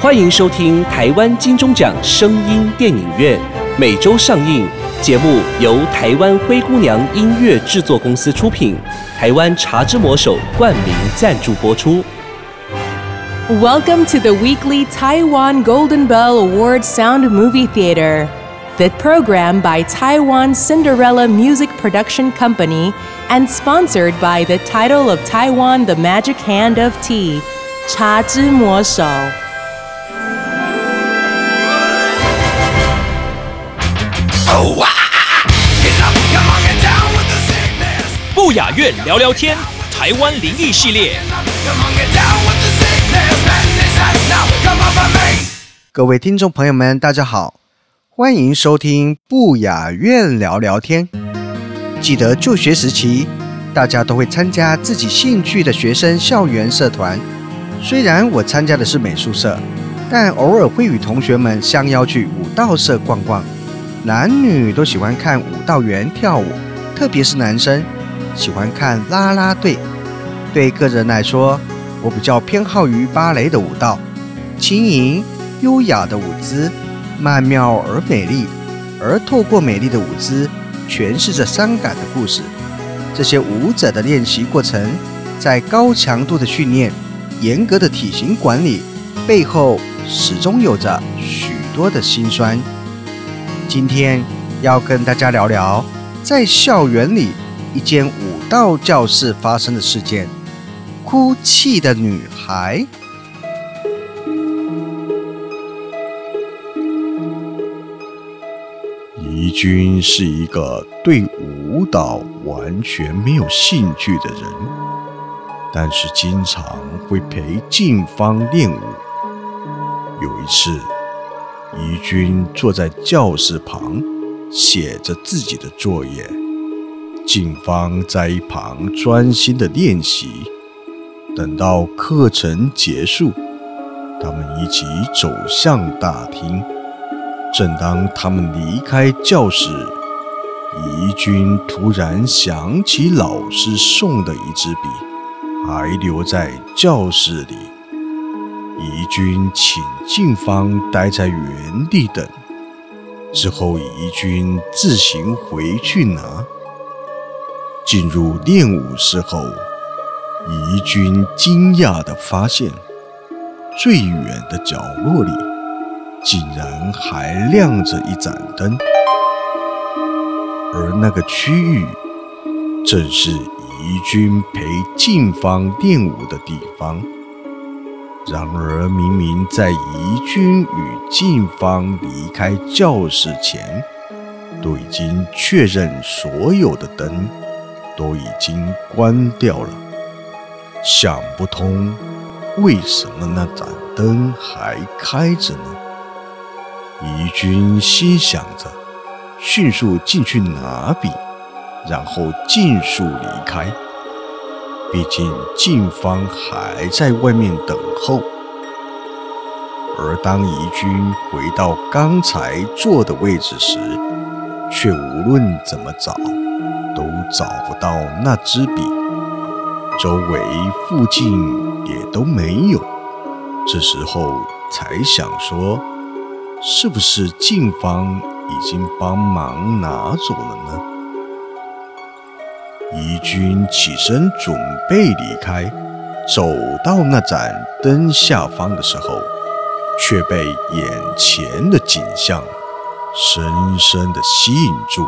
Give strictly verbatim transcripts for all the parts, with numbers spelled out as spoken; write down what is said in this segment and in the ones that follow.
欢迎收听台湾金钟奖声音电影院，每周上映。节目由台湾灰姑娘音乐制作公司出品，台湾茶之魔手冠名赞助播出。 Welcome to the weekly Taiwan Golden Bell Award Sound Movie Theater. The program by Taiwan Cinderella Music Production Company and sponsored by the title of Taiwan The Magic Hand of Tea, 茶之魔手。 不雅院聊聊天，台湾灵异系列。 各位听众朋友们，大家好，欢迎收听不雅院聊聊天。记得就学时期，大家都会参加自己兴趣的学生校园社团。虽然我参加的是美术社，但偶尔会与同学们相邀去舞蹈社逛逛。男女都喜欢看舞蹈员跳舞，特别是男生喜欢看啦啦队。对个人来说，我比较偏好于芭蕾的舞蹈，轻盈优雅的舞姿，曼妙而美丽，而透过美丽的舞姿诠释着伤感的故事。这些舞者的练习过程，在高强度的训练、严格的体型管理背后，始终有着许多的辛酸。今天要跟大家聊聊在校园里一间舞蹈教室发生的事件——哭泣的女孩。 怡君是一个对舞蹈完全没有兴趣的人，但是经常会陪静芳练舞。有一次，怡君坐在教室旁写着自己的作业，静芳在一旁专心的练习。等到课程结束，他们一起走向大厅。正当他们离开教室，怡君突然想起老师送的一支笔，还留在教室里。怡君请静芳待在原地等，之后怡君自行回去拿。进入练舞室后，怡君惊讶地发现，最远的角落里竟然还亮着一盏灯，而那个区域正是怡君陪静芳练舞的地方。然而明明在怡君与静芳离开教室前，都已经确认所有的灯都已经关掉了，想不通为什么那盏灯还开着呢？怡君心想着，迅速进去拿笔，然后尽速离开。毕竟静芳还在外面等候。而当怡君回到刚才坐的位置时，却无论怎么找都找不到那支笔，周围附近也都没有。这时候才想说，是不是静芳已经帮忙拿走了呢？怡君起身准备离开，走到那盏灯下方的时候，却被眼前的景象深深地吸引住。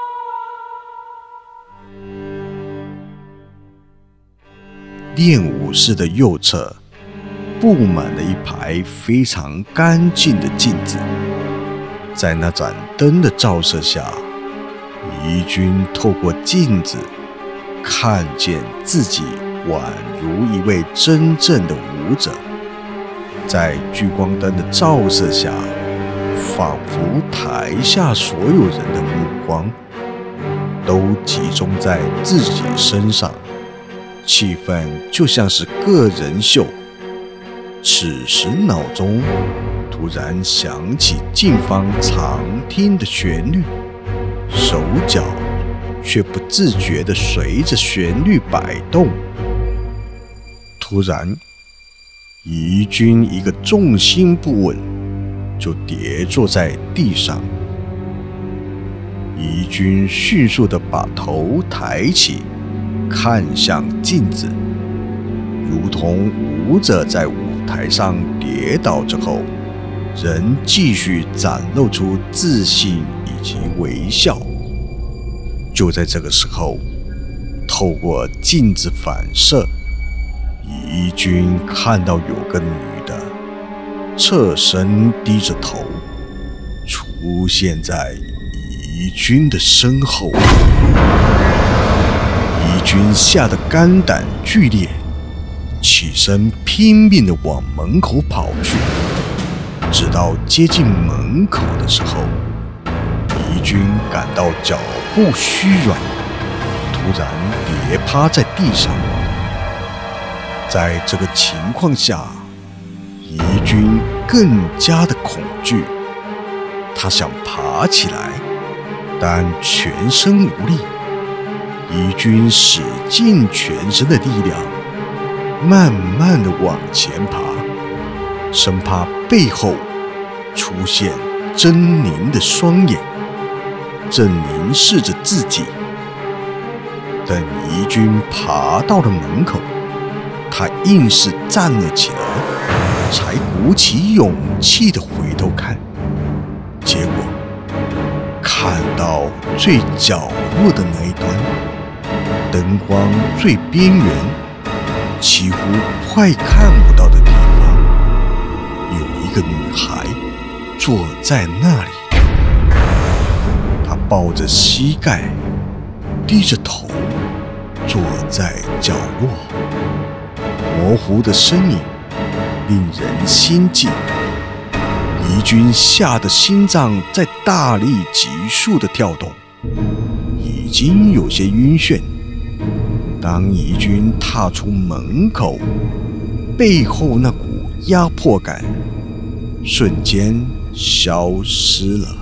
练舞室的右侧布满了一排非常干净的镜子，在那盏灯的照射下，怡君透过镜子看见自己宛如一位真正的舞者。在聚光灯的照射下，仿佛台下所有人的目光都集中在自己身上，气氛就像是个人秀。此时脑中突然响起静芳常听的旋律，手脚却不自觉地随着旋律摆动。突然， 宜君一个重心不稳，就跌坐在地上。宜君迅速地把头抬起，看向镜子，如同舞者在舞台上跌倒之后，仍继续展露出自信以及微笑。就在这个时候，透过镜子反射，宜君看到有个女的侧身低着头，出现在宜君的身后。宜君吓得肝胆俱裂，起身拼命地往门口跑去。直到接近门口的时候，宜君感到脚步虚软，突然跌趴在地上。在这个情况下，宜君更加的恐惧，他想爬起来，但全身无力。宜君使尽全身的力量，慢慢的往前爬，生怕背后出现狰狞的双眼，正凝视着自己。等宜君爬到了门口，他硬是站了起来，才鼓起勇气的回头看，结果看到最角落的那一端，灯光最边缘，几乎快看不到的地方，有一个女孩坐在那里。她抱着膝盖，低着头，坐在角落，模糊的身影令人心悸。宜君吓得心脏在大力急速的跳动，已经有些晕眩。当宜君踏出门口，背后那股压迫感瞬间消失了。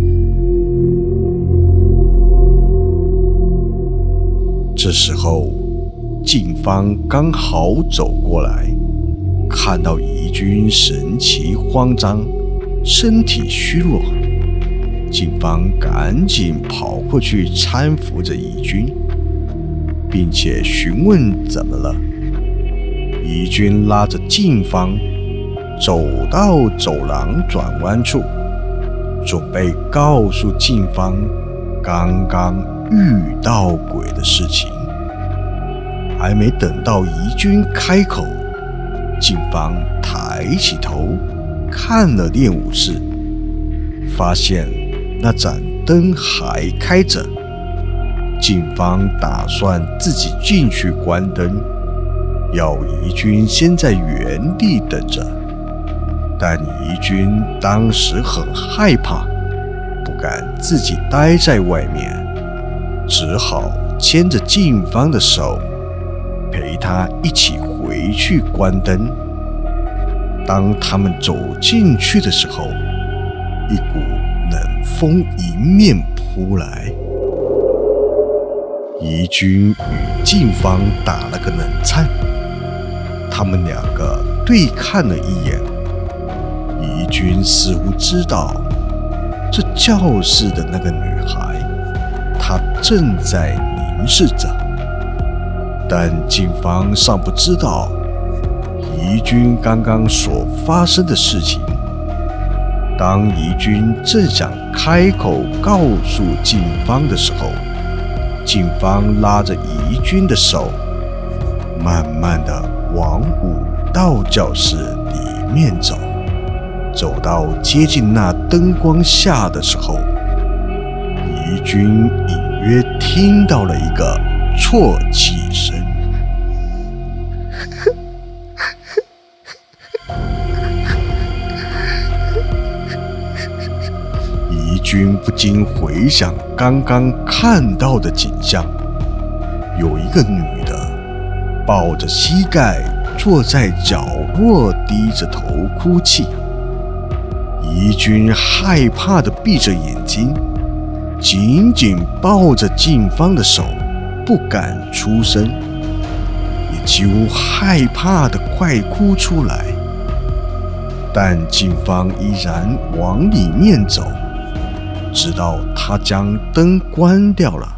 这时候，警方刚好走过来，看到宜君神情慌张，身体虚弱，警方赶紧跑过去搀扶着宜君，并且询问怎么了。宜君拉着警方走到走廊转弯处，准备告诉警方刚刚遇到鬼的事情。还没等到宜君开口，警方抬起头看了练武室，发现那盏灯还开着。警方打算自己进去关灯，要宜君先在原地等着。但宜君当时很害怕，不敢自己待在外面，只好牵着警方的手，陪他一起回去关灯。当他们走进去的时候，一股冷风迎面扑来。宜君与警方打了个冷战，他们两个对看了一眼。宜君似乎知道这教室的那个女孩，她正在凝视着，但警方尚不知道宜君刚刚所发生的事情。当宜君正想开口告诉警方的时候，警方拉着宜君的手，慢慢地往武道教室里面走。走到接近那灯光下的时候，宜君隐约听到了一个啜泣声。宜君不禁回想刚刚看到的景象，有一个女的抱着膝盖坐在角落，低着头哭泣。宜君害怕地闭着眼睛，紧紧抱着警方的手，不敢出声，也几乎害怕地快哭出来。 但警方依然往里面走，直到他将灯关掉了。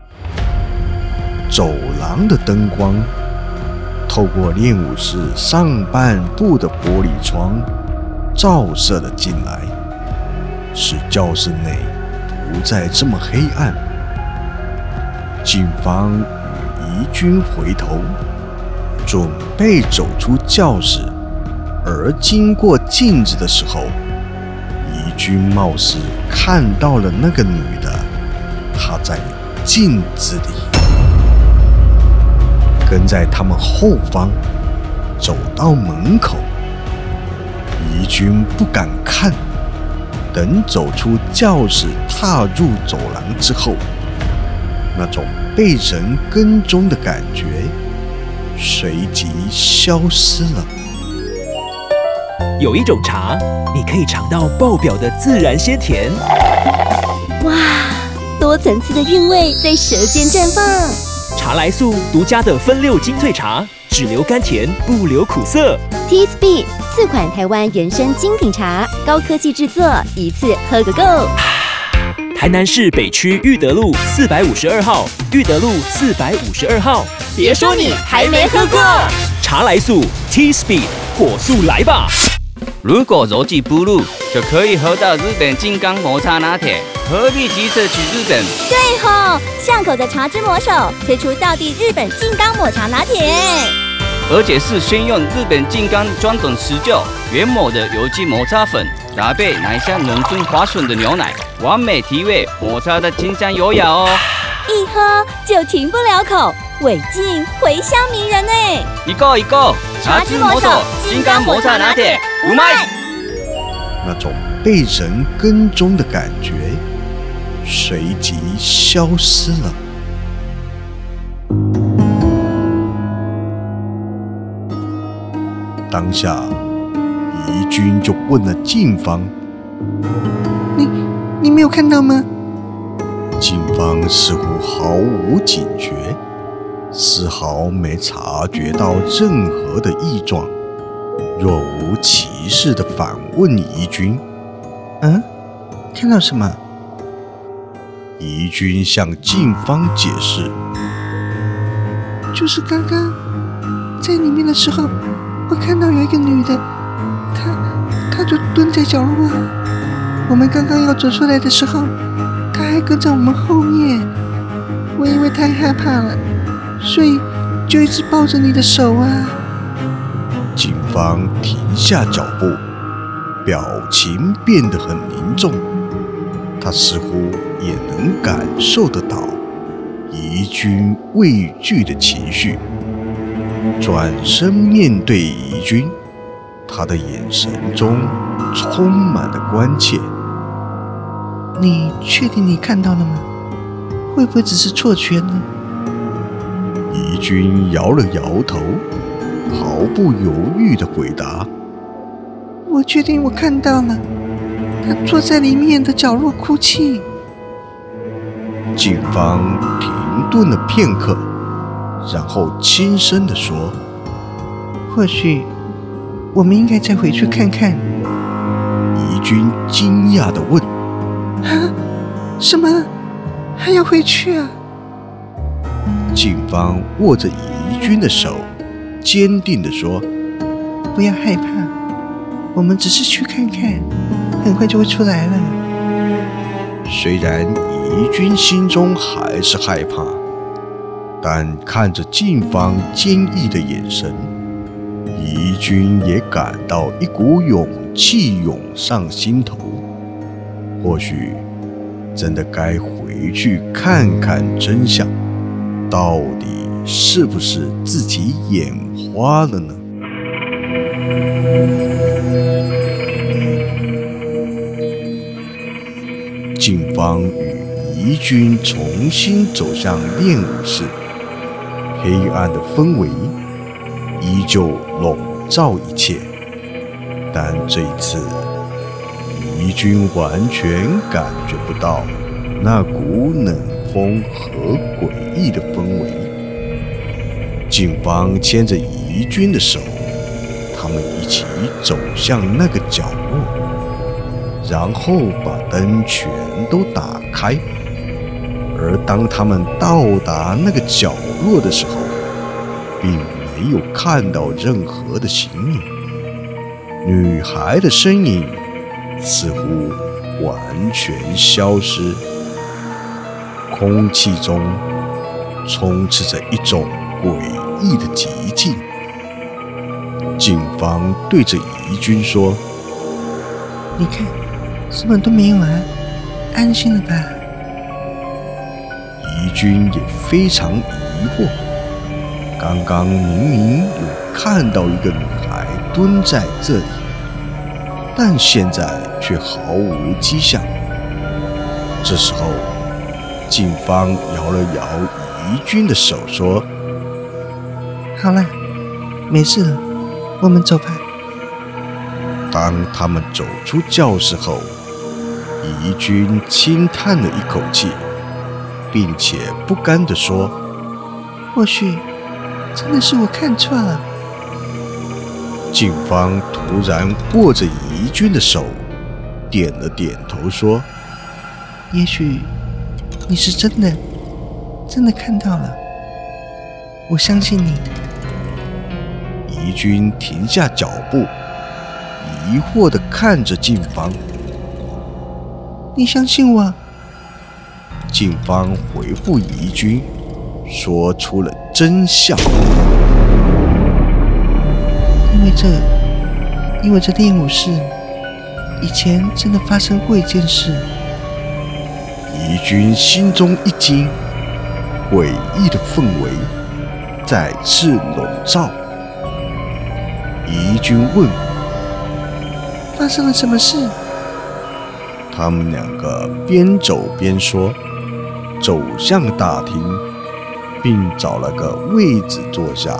走廊的灯光透过练武室上半部的玻璃窗照射了进来，使教室内不再这么黑暗。警方与怡君回头，准备走出教室，而经过镜子的时候，怡君貌似看到了那个女的，她在镜子里。跟在他们后方走到门口，怡君不敢看。等走出教室，踏入走廊之后，那种被人跟踪的感觉随即消失了。 有一种茶，你可以尝到爆表的自然鲜甜。 哇，多层次的韵味在舌尖绽放。 茶来素独家的分六精粹茶，只留甘甜，不留苦涩。 T S B 四款台湾原生精品茶，高科技制作，一次喝个够。 台南市北区裕德路四百五十二号，裕德路四百五十二号。 别说你还没喝过， 茶来素 T S B 火速来吧！ 如果柔技不入，就可以喝到日本金刚抹茶拿铁，何必急着去日本？ 对吼，巷口的茶之魔手推出道地日本金刚抹茶拿铁， 而且是先用日本金刚专等持久原抹的有机抹茶粉，搭配奶香浓醇滑顺的牛奶，完美提味抹茶的清香优雅哦。 一喝就停不了口，尾劲回香迷人呢。 一个一个，茶之魔手金刚抹茶拿铁，五麦。 那种被人跟踪的感觉随即消失了。当下，怡君就问了警方：“ 你你没有看到吗？” 警方似乎毫无警觉，丝毫没察觉到任何的异状，若无其事地反问怡君：“ 嗯，看到什么？” 怡君向警方解释：“ 就是刚刚在里面的时候，我看到有一个女的，她她就蹲在角落。我们刚刚要走出来的时候，她还跟在我们后面。我因为太害怕了，所以就一直抱着你的手啊。” 警方停下脚步，表情变得很凝重。他似乎也能感受得到怡君畏惧的情绪，转身面对怡君，他的眼神中充满了关切。 “你确定你看到了吗？会不会只是错觉呢？” 怡君摇了摇头，毫不犹豫地回答：“ 我确定我看到了，他坐在里面的角落哭泣。” 警方停顿了片刻，然后轻声地说：“ 或许我们应该再回去看看。” 怡君惊讶地问：“ 啊，什么？还要回去啊？” 警方握着怡君的手，坚定地说：“ 不要害怕，我们只是去看看，很快就会出来了。” 虽然怡君心中还是害怕，但看着警方坚毅的眼神，怡君也感到一股勇气涌上心头。或许真的该回去看看真相，到底是不是自己眼花了呢？警方与怡君重新走向练武室，黑暗的氛围依旧笼罩一切，但这一次，怡君完全感觉不到那股冷风和诡异的氛围。警方牵着怡君的手， 他们一起走向那个角落，然后把灯全都打开。而当他们到达那个角落的时候，并没有看到任何的形影，女孩的身影似乎完全消失，空气中充斥着一种诡异的寂静。警方对着怡君说：“ 你看，什么都没有啊，安心了吧？” 怡君也非常疑惑，刚刚明明有看到一个女孩蹲在这里，但现在却毫无迹象。这时候，警方摇了摇怡君的手，说：“ 好了，没事了，我们走吧。” 当他们走出教室后，怡君轻叹了一口气，并且不甘地说：“ 或许真的是我看错了。” 警方突然握着怡君的手，点了点头说：“ 也许你是真的，真的看到了，我相信你。” 怡君停下脚步，疑惑地看着警方：“ 你相信我？” 警方回复怡君，说出了真相。 因为这，因为这练武室以前真的发生过一件事。 怡君心中一惊，诡异的氛围再次笼罩。怡君问：“ 发生了什么事？” 他们两个边走边说，走向大厅，并找了个位子坐下。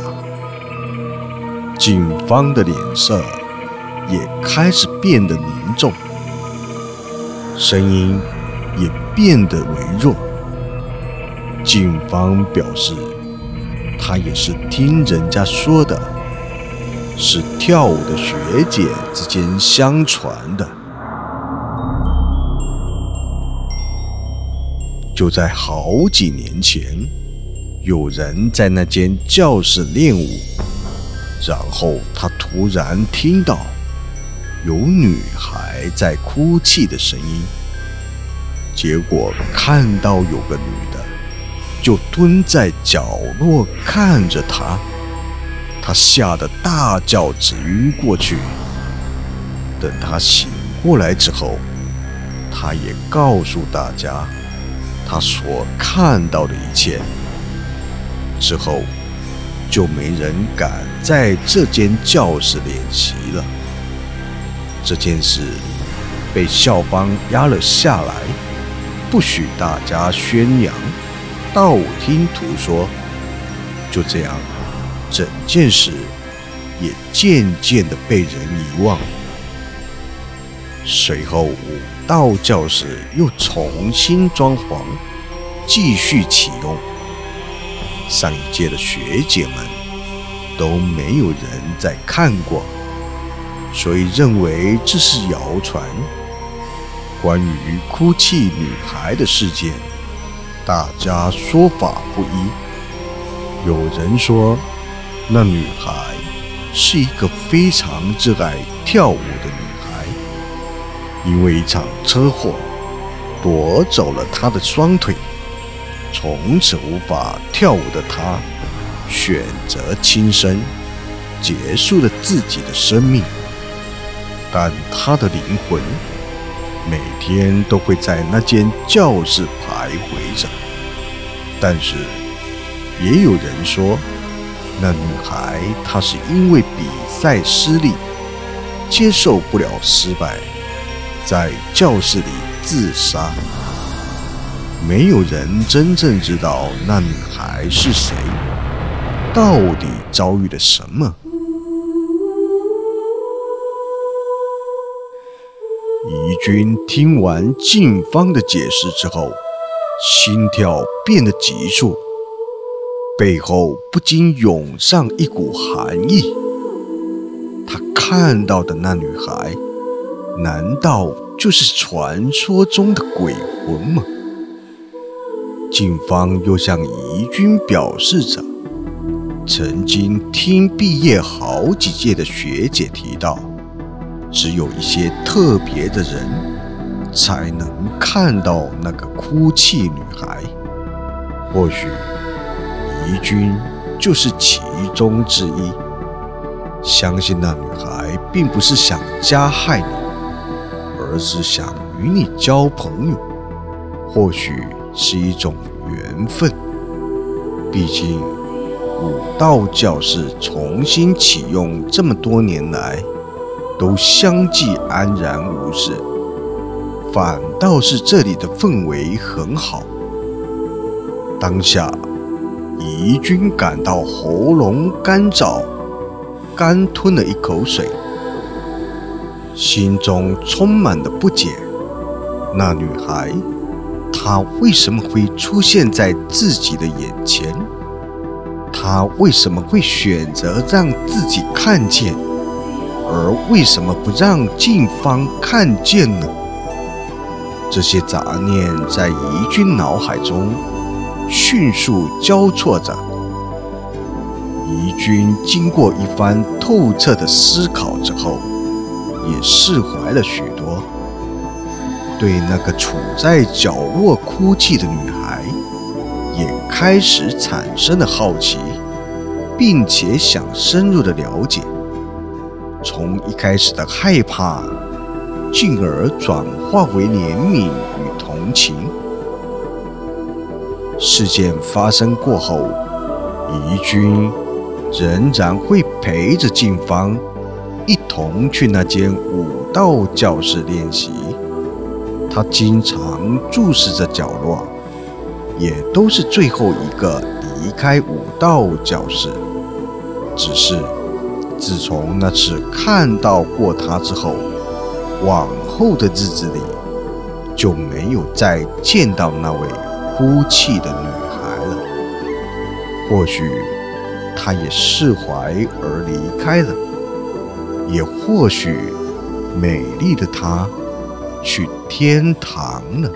警方的脸色也开始变得凝重，声音也变得微弱。警方表示，他也是听人家说的，是跳舞的学姐之间相传的。就在好几年前，有人在那间教室练舞，然后他突然听到有女孩在哭泣的声音，结果看到有个女的就蹲在角落看着他，他吓得大叫直晕过去。等他醒过来之后，他也告诉大家他所看到的一切。之后就没人敢在这间教室练习了。这件事被校方压了下来，不许大家宣扬，道听途说。就这样，整件事也渐渐地被人遗忘。随后武道教室又重新装潢，继续启用。上一届的学姐们都没有人再看过，所以认为这是谣传。关于哭泣女孩的事件，大家说法不一。有人说，那女孩是一个非常热爱跳舞的女孩，因为一场车祸夺走了她的双腿，从此无法跳舞的她选择轻生，结束了自己的生命。但她的灵魂每天都会在那间教室徘徊着。但是也有人说，那女孩她是因为比赛失利，接受不了失败，在教室里自杀。没有人真正知道那女孩是谁，到底遭遇了什么。怡君听完警方的解释之后，心跳变得急速，背后不禁涌上一股寒意。他看到的那女孩，难道就是传说中的鬼魂吗？警方又向怡君表示着，曾经听毕业好几届的学姐提到，只有一些特别的人才能看到那个哭泣女孩。或许怡君就是其中之一。相信那女孩并不是想加害你，而是想与你交朋友，或许是一种缘分。毕竟武道教室重新启用这么多年来，都相继安然无事，反倒是这里的氛围很好。当下怡君感到喉咙干燥，干吞了一口水，心中充满了不解。那女孩，她为什么会出现在自己的眼前？她为什么会选择让自己看见，而为什么不让警方看见呢？这些杂念在怡君脑海中迅速交错着。怡君经过一番透彻的思考之后，也释怀了许多，对那个处在角落哭泣的女孩也开始产生了好奇，并且想深入的了解。从一开始的害怕，进而转化为怜悯与同情。事件发生过后，怡君仍然会陪着警方一同去那间武道教室练习。他经常注视着角落，也都是最后一个离开武道教室。只是自从那次看到过他之后，往后的日子里就没有再见到那位哭泣的女孩了。或许她也释怀而离开了，也或许美丽的她去天堂了。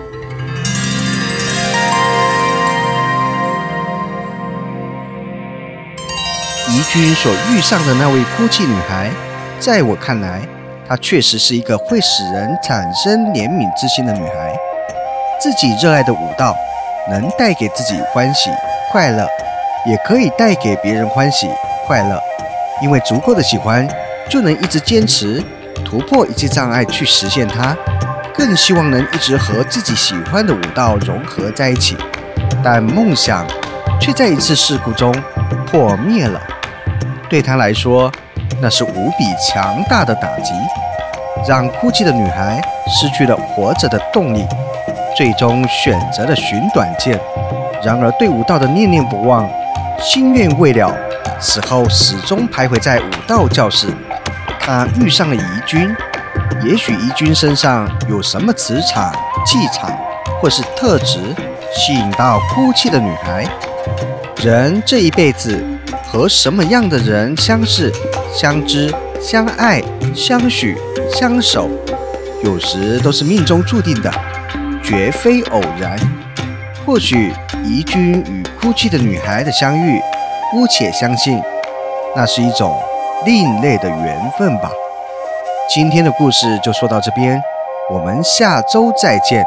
怡君所遇上的那位哭泣女孩，在我看来，她确实是一个会使人产生怜悯之心的女孩。自己热爱的武道，能带给自己欢喜快乐，也可以带给别人欢喜快乐。因为足够的喜欢，就能一直坚持，突破一切障碍去实现它。更希望能一直和自己喜欢的武道融合在一起。但梦想却在一次事故中破灭了。对她来说，那是无比强大的打击，让哭泣的女孩失去了活着的动力，最终选择了寻短见。然而对武道的念念不忘，心愿未了，死后始终徘徊在武道教室。她遇上了怡君，也许怡君身上有什么磁场、气场或是特质，吸引到哭泣的女孩。人这一辈子和什么样的人相识、相知、相爱、相许、相守，有时都是命中注定的，绝非偶然。或许怡君与哭泣的女孩的相遇，姑且相信，那是一种另类的缘分吧。今天的故事就说到这边，我们下周再见。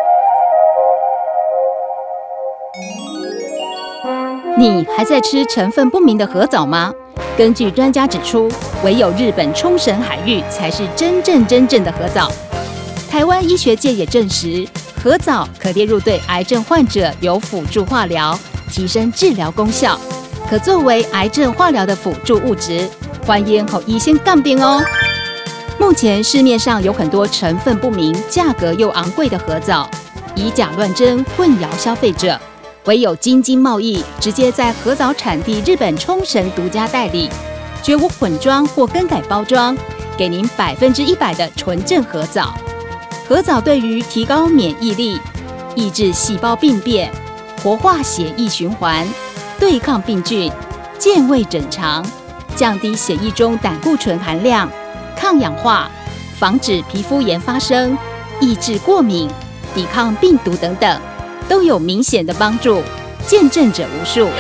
你还在吃成分不明的河藻吗？根据专家指出，唯有日本冲绳海域才是真正真正的河藻。台湾医学界也证实，河藻可列入对癌症患者有辅助化疗，提升治疗功效，可作为癌症化疗的辅助物质。欢迎和医生杠边哦。目前市面上有很多成分不明、价格又昂贵的河藻，以假乱真，混淆消费者。唯有京津贸易直接在河藻产地日本冲绳独家代理，绝无混装或更改包装，给您百分之一百的纯正河藻。河藻对于提高免疫力、抑制细胞病变、活化血液循环、对抗病菌、健胃整肠、降低血液中胆固醇含量、 抗氧化、防止皮肤炎发生、抑制过敏、抵抗病毒等等，都有明显的帮助，见证者无数。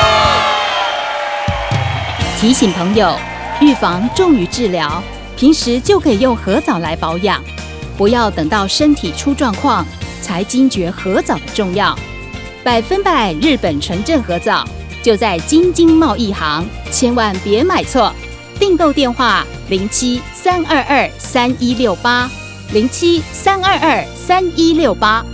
提醒朋友，预防重于治疗，平时就可以用核藻来保养，不要等到身体出状况才惊觉核藻的重要。百分百日本纯正核藻就在京津贸易行，千万别买错。订购电话零七三二二三一六八零七三二二三一六八。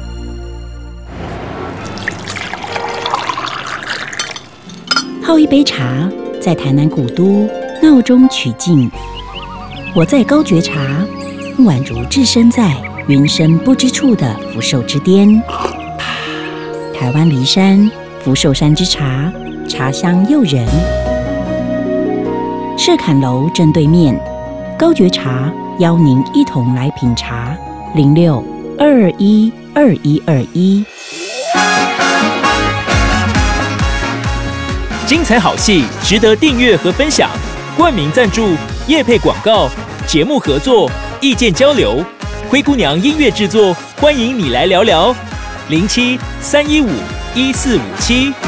泡一杯茶，在台南古都闹中取静。我在高觉茶，宛如置身在云深不知处的福寿之巅。台湾梨山福寿山之茶，茶香诱人。赤坎楼正对面，高觉茶邀您一同来品茶。零六二二一二一二一。 精彩好戏值得订阅和分享，冠名赞助、业配广告、节目合作、意见交流，灰姑娘音乐制作，欢迎你来聊聊。零七三一五一四五七。